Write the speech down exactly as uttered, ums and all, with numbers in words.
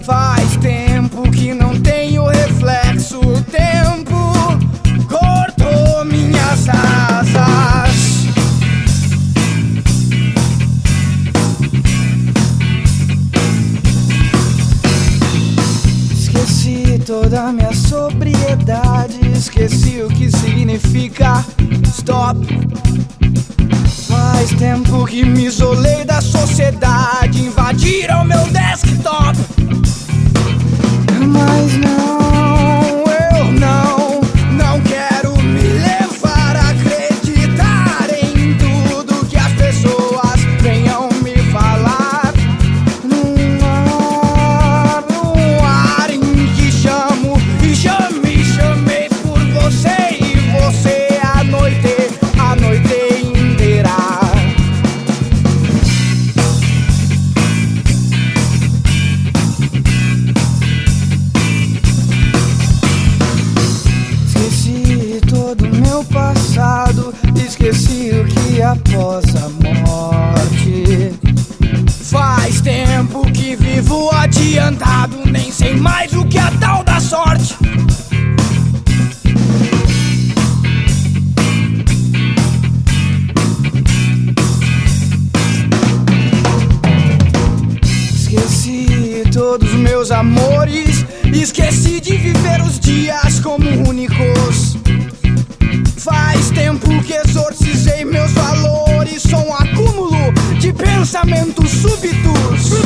Faz tempo que não tenho reflexo. O tempo cortou minhas asas. Esqueci toda a minha sobriedade. Esqueci o que significa stop. Faz tempo que me isolei da sociedade. Invadiram meu desktop. Mas não, eu não, não quero me levar a acreditar em tudo que as pessoas venham me falar. Num ar, num ar em que chamo e chame, chamei por você e você a noite, a noite inteira. Passado, esqueci o que após a morte. Faz tempo que vivo adiantado, nem sei mais o que é a tal da sorte. Esqueci todos os meus amores, esqueci de viver os dias como únicos. Faz tempo que exorcizei meus valores. Sou um acúmulo de pensamentos súbitos.